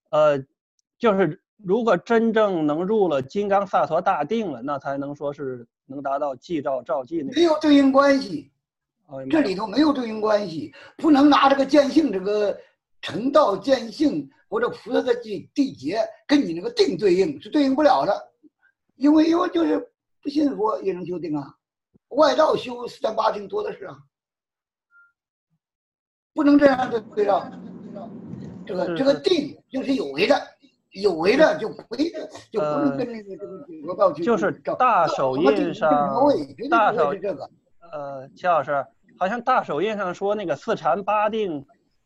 呃，就是如果真正能入了金刚萨埵大定了，那才能说是能达到寂照照寂那个。 没有对应关系， 哦， 这里头没有对应关系，不能拿这个见性这个成道见性或者菩萨的地劫跟你那个定对应，是对应不了的，因为就是不信佛也能修定啊，外道修438定多的是啊，不能这样的对照。这个定就是有为的，有为的就不能跟那个这个罗道去就是照。 大手印上， 绝对是这个。 齐老师，好像大手印上说那个四禅八定，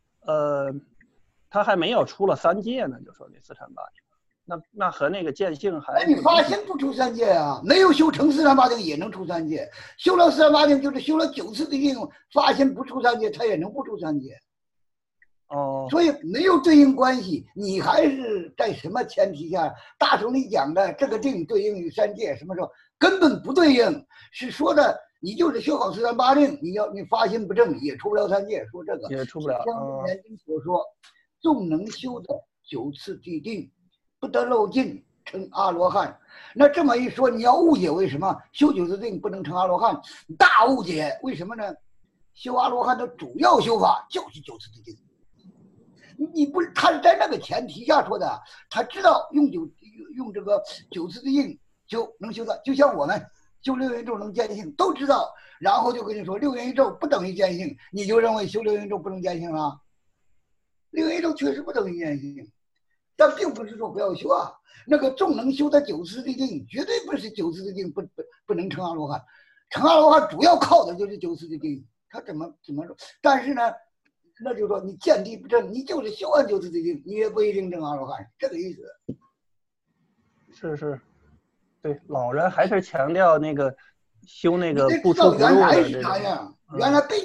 他还没有出了3界呢，就说那四禅八定，那和那个见性还你发心不出3界啊？没有修成四禅八定也能出3界，修了四禅八定就是修了9次的定，发心不出3界，他也能不出3界。 哦， 所以没有对应关系，你还是在什么前提下？大手里讲的这个定对应于3界，什么时候根本不对应？是说的你就是修好四禅八定，你发心不正也出不了3界。说这个也出不了。 像《楞严经》所说，纵能修的9次地定，不得漏尽，成阿罗汉。那这么一说，你要误解为什么修9次定不能成阿罗汉？大误解，为什么呢？修阿罗汉的主要修法就是9次地定。你不是他是在那个前提下说的，他知道用这个9次地定就能修的，就像我们修六元咒能见性都知道，然后就跟你说六元一咒不等于见性，你就认为修六元咒不能见性了？六元一咒确实不等于见性，但并不是说不要修啊。那个众能修的9次地定，绝对不是9次地定不能成阿罗汉，成阿罗汉主要靠的就是9次地定，他怎么说？但是呢？那就是说，你见地不正，你就是修完9次地定，你也不一定正阿罗汉，这个意思。 是，对，老人还是强调那个修那个不出不入原来的是啥样？原来背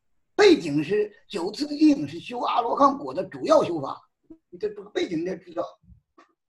景是9次地定是修阿罗汉果的主要修法，你这背景得知道。